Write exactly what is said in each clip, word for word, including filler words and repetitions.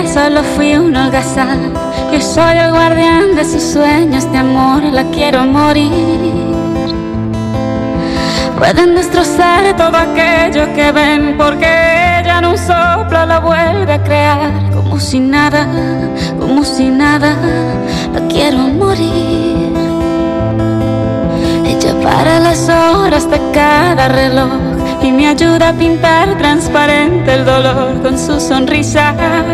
solo fui un holgazán. Yo soy el guardián de sus sueños de amor, la quiero morir. Pueden destrozar todo aquello que ven, porque ella en un soplo la vuelve a crear. Como si nada, como si nada, la quiero morir. Ella para las horas de cada reloj y me ayuda a pintar transparente el dolor con su sonrisa.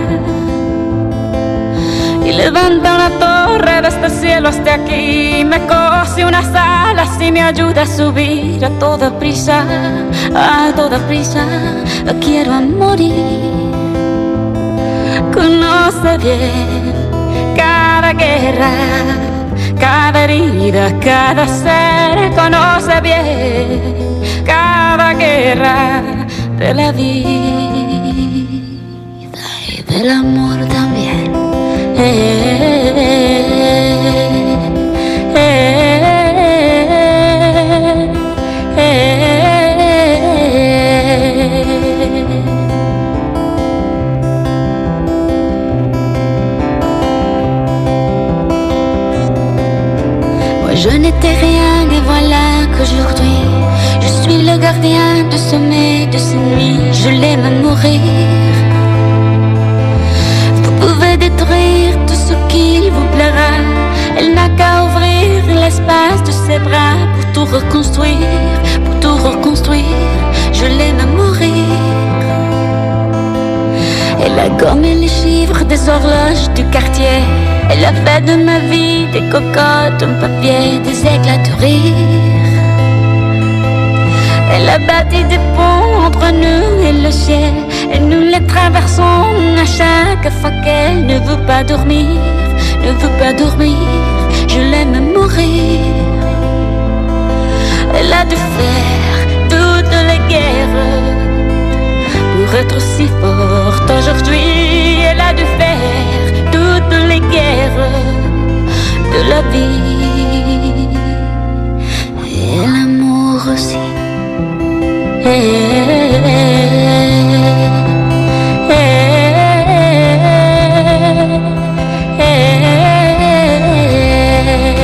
Y levanta una torre desde el cielo hasta aquí, me cose unas alas y me ayuda a subir a toda prisa, a toda prisa, la quiero a morir. Conoce bien cada guerra, cada herida, cada ser, conoce bien cada guerra de la vida y del amor también. Eh, eh, eh, eh. Moi je n'étais rien et voilà qu'aujourd'hui je suis le gardien de sommeil de ces nuits. Je l'aime à mourir. Vous pouvez détruire tout ce qu'il vous plaira. Elle n'a qu'à ouvrir l'espace de ses bras pour tout reconstruire, pour tout reconstruire. Je l'aime à mourir. Elle a gommé les chiffres des horloges du quartier. Elle a fait de ma vie des cocottes, un papier, des éclats de rire. Elle a bâti des ponts entre nous et le ciel, et nous les traversons à chaque fois qu'elle ne veut pas dormir, ne veut pas dormir. Je l'aime à mourir. Elle a dû faire toutes les guerres pour être si forte aujourd'hui. Elle a dû faire toutes les guerres de la vie et l'amour aussi. Eh, eh, eh, eh, eh.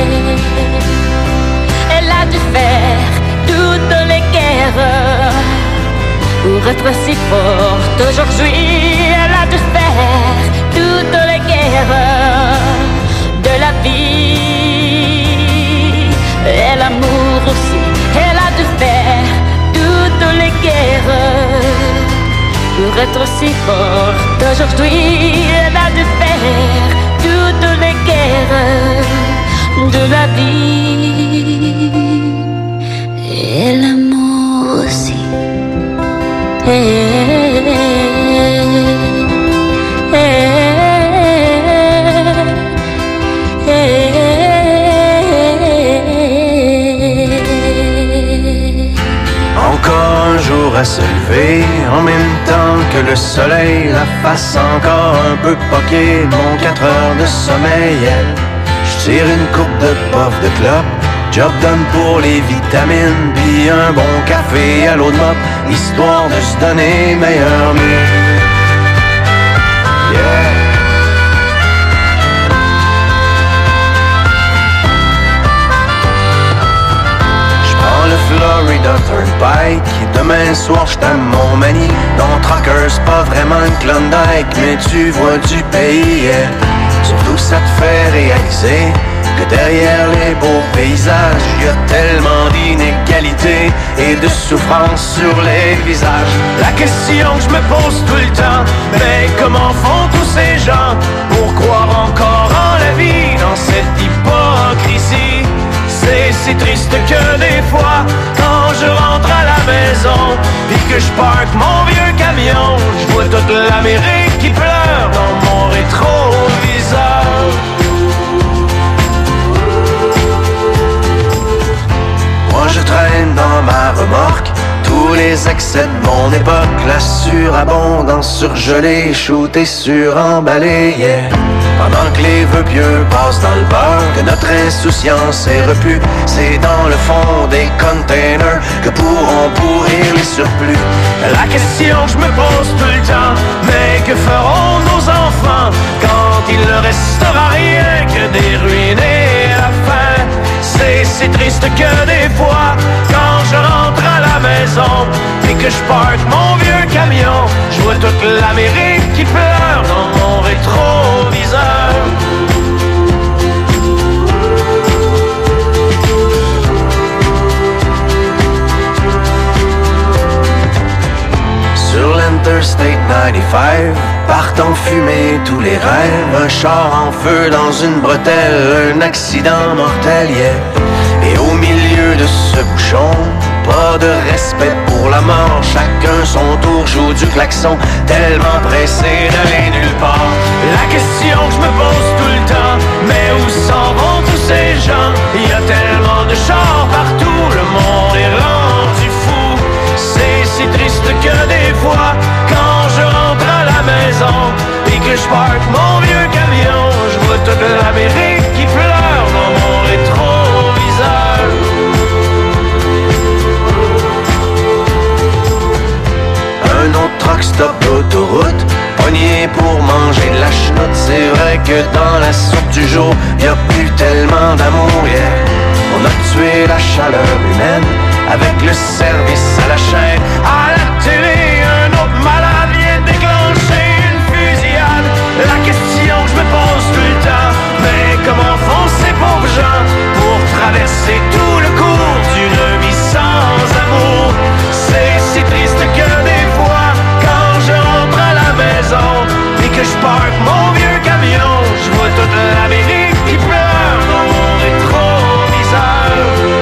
Elle a dû faire toutes les guerres pour être si forte aujourd'hui. Elle a dû faire toutes les guerres de la vie et l'amour aussi. Elle a dû faire toutes les guerres pour être si forte aujourd'hui. Elle a dû faire toutes les guerres de la vie et l'amour aussi. Eh, eh, Encore un jour à se lever, en même temps que le soleil, la face encore un peu poquée, mon quatre heures de sommeil. Je tire une coupe de puff de clope, job done pour les vitamines, puis un bon café à l'eau de mop, histoire de se donner meilleur mieux. Yeah. Le Florida Turnpike, demain soir j't'aime mon mani. Ton trucker c'est pas vraiment une Klondike, mais tu vois du pays, yeah. Surtout ça te fait réaliser que derrière les beaux paysages y a tellement d'inégalités et de souffrance sur les visages. La question que je me pose tout le temps, mais comment font tous ces gens pour croire encore en la vie dans cette hypocrisie? C'est si triste que des fois, quand je rentre à la maison puis que je parque mon vieux camion, je vois toute l'Amérique qui pleure dans mon rétroviseur. Moi je traîne dans ma remorque tous les excès de mon époque, la surabondance surgelée, shootée, suremballée, yeah. Pendant que les vœux pieux passent dans le beurre, que notre insouciance est repue, c'est dans le fond des containers que pourront pourrir les surplus. La question que je me pose tout le temps, mais que feront nos enfants quand il ne restera rien que des ruines et la faim? C'est si triste que des fois, quand je rentre à la maison et que je parque mon vieux camion, je vois toute l'Amérique qui pleure dans mon rétroviseur. Sur l'Interstate ninety-five, partent en fumée tous les rêves. Un char en feu dans une bretelle, un accident mortel, yeah. Et au milieu de ce bouchon, pas de respect pour la mort. Chacun son tour joue du klaxon, tellement pressé d'aller nulle part. La question que je me pose tout le temps, mais où s'en vont tous ces gens? Il y a tellement de chars partout, le monde est rendu fou. C'est si triste que des fois, quand je rentre à la maison et que je parque mon vieux camion, je vois toute l'Amérique qui pleure dans mon rétroviseur. Un autre truck stop d'autoroute, pogné pour manger de la chenoute. C'est vrai que dans la soupe du jour, y a plus tellement d'amour, yeah. On a tué la chaleur humaine avec le service à la chaîne. À la télé, un autre malade vient déclencher une fusillade. La question que je me pose tout le temps, mais comment font ces pauvres gens pour traverser tout le cours d'une vie sans amour? C'est si triste que des fois, quand je rentre à la maison et que je parque mon vieux camion, je vois toute l'Amérique qui pleure dans mon rétroviseur.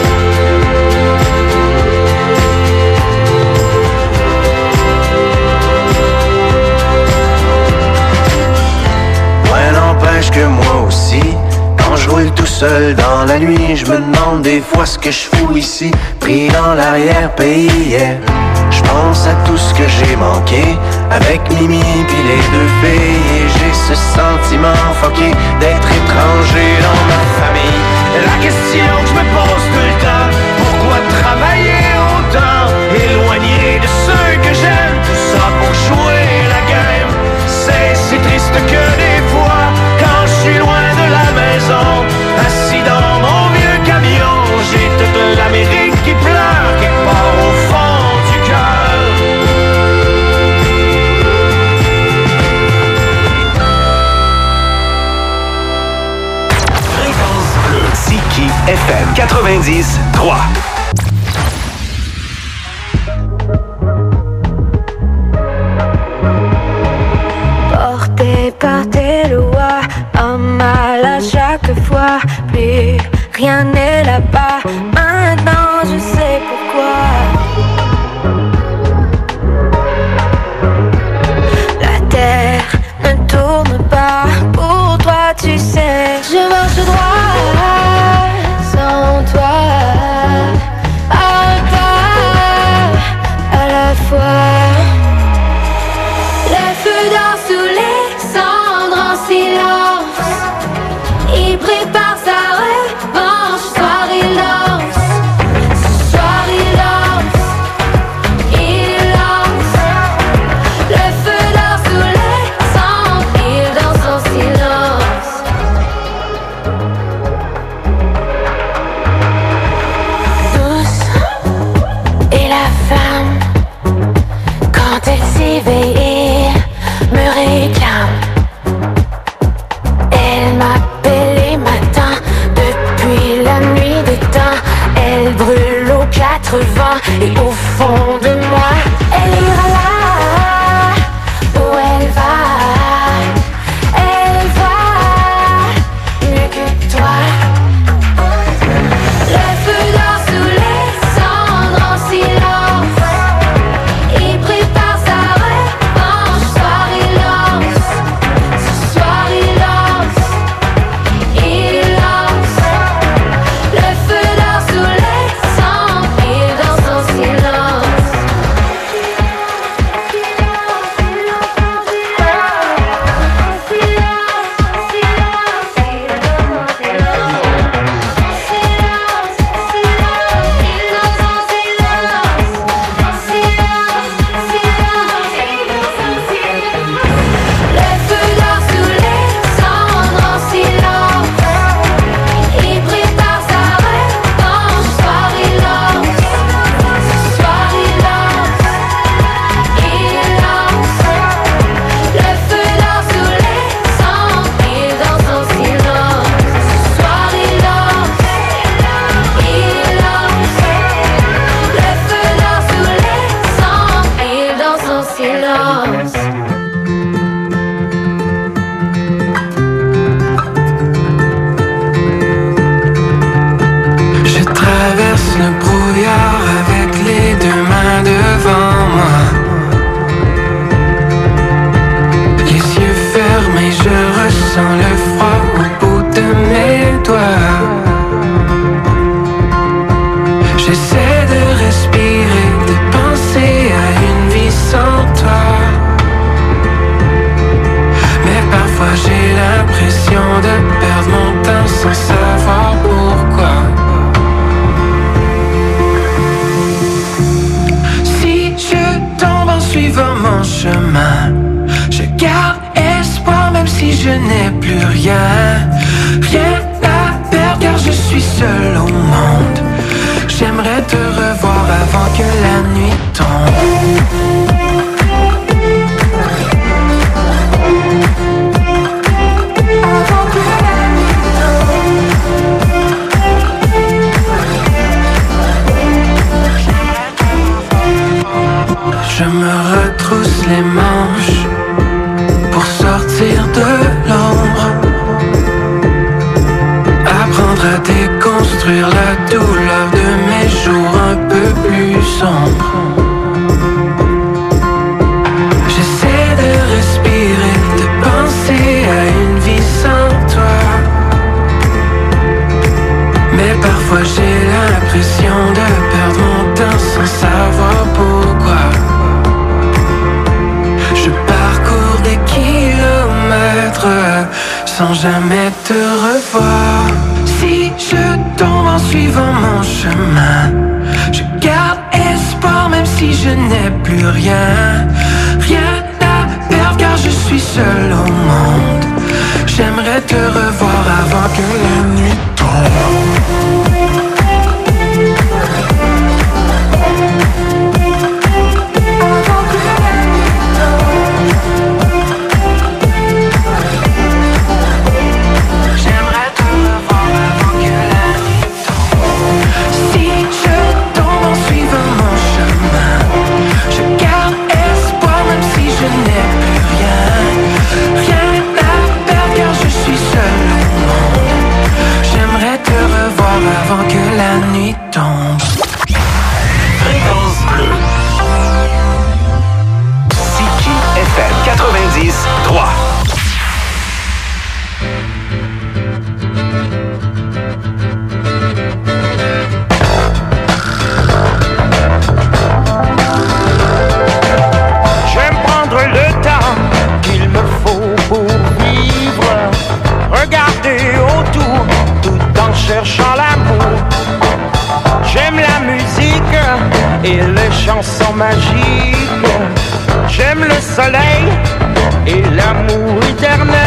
N'empêche que moi aussi, quand je roule tout seul dans la nuit, je me demande des fois ce que je fous ici, pris dans l'arrière-pays, yeah. Je pense à tout ce que j'ai manqué avec Mimi pis les deux filles, et j'ai ce sentiment fucké d'être étranger dans ma famille. La question que je me pose tout le temps, pourquoi travailler autant, éloigné de ceux que j'aime, tout ça pour jouer la game? C'est si triste que des fois, quand je suis loin de la maison, assis dans mon vieux camion, j'ai toute l'Amérique qui pleure quelque part au fond du cœur. Fréquence bleue, Ziki F M quatre-vingt-dix trois. Par tes lois, un mal à chaque fois, plus rien n'est là-bas. Maintenant je sais pourquoi. La terre ne tourne pas pour toi, tu sais. Je marche droit sans toi, un pas à la fois. Les feux d'or sous les cendres en silence, il prépare sa revanche. Ce soir il lance, ce soir il lance, il lance. Le feu d'or sous les cendres, il danse en silence. Douce est la femme quand elle s'éveille, me réclame. Elle m'appelle les matins depuis la nuit des temps. Elle brûle aux quatre vents et au fond de moi, elle ira là où elle va. Elle va mieux que toi. Le feu d'or sous les cendres en silence, il prépare sa revanche. Ce soir il lance, ce soir il lance, il lance. Le feu d'or sous les cendres, il danse en silence. détruire la douleur de mes jours un peu plus sombres. J'essaie de respirer, de penser à une vie sans toi. Mais parfois j'ai l'impression de perdre mon temps sans savoir pourquoi. Je parcours des kilomètres sans jamais te revoir. Si je tombe en suivant mon chemin, je garde espoir même si je n'ai plus rien. Rien à perdre car je suis seul au monde. J'aimerais te revoir avant que la nuit tombe. Avant que la nuit tombe. Fréquence bleue. Siki F M quatre-vingt-dix trois. J'aime prendre le temps qu'il me faut pour vivre. Regarder autour tout en cherchant l'amour. J'aime la musique et les chansons magiques. J'aime le soleil et l'amour éternel.